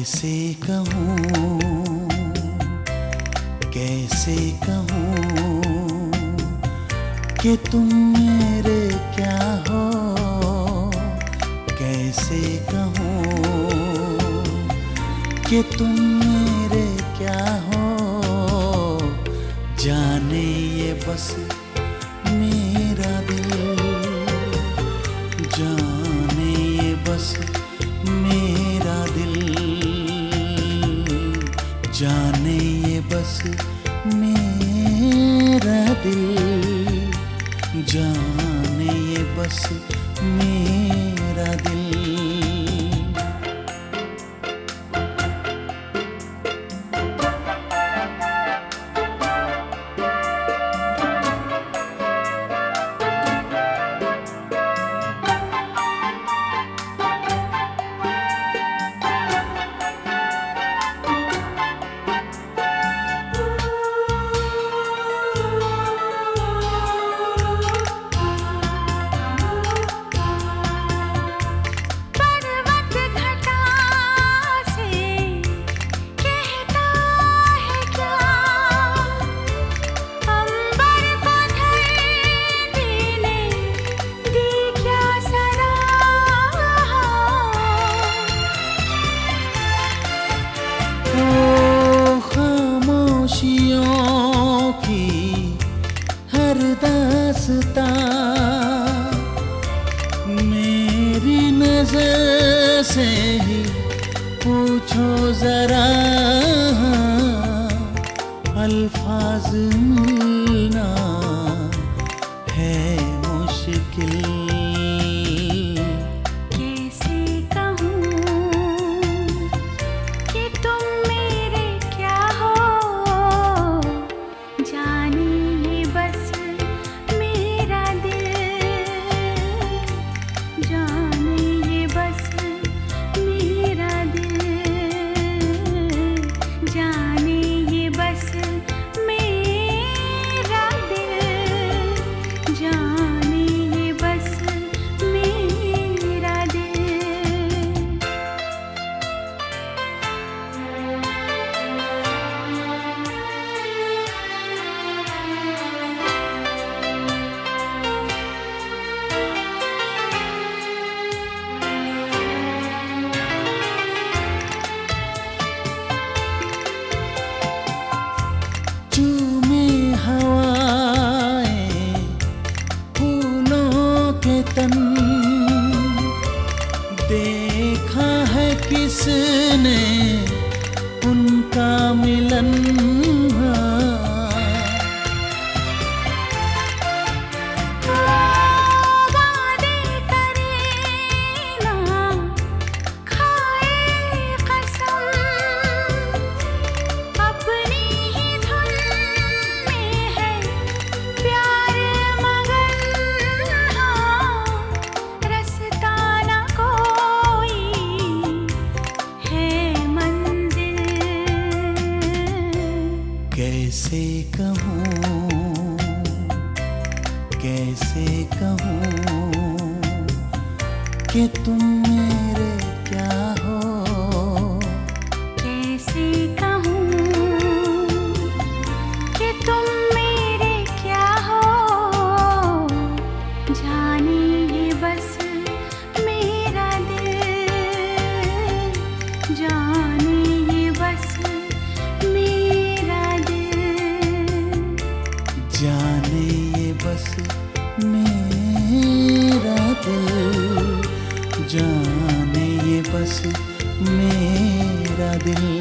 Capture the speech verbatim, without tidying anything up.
कैसे कहूँ कैसे कहूँ कि तुम मेरे क्या हो, कैसे कहूँ कि तुम मेरे क्या हो। जाने ये बस मेरा दिल, जाने ये बस मेरा दिल, जाने ये बस मेरा दिल, जाने ये बस मेरा दिल। हर दास्तां मेरी नजर से ही पूछो जरा, अल्फाज मिलना है मुश्किल। चूमे हवाएं फूलों के तन, देखा है किसने उनका मिलन। कैसे कहूँ कैसे कहूँ कि तुम मेरे क्या हो, कैसे कहूँ कि तुम मेरे क्या हो। जाने ये बस मेरा दिल, जाने ये बस जाने ये बस मेरा दिल, जाने ये बस मेरा दिल।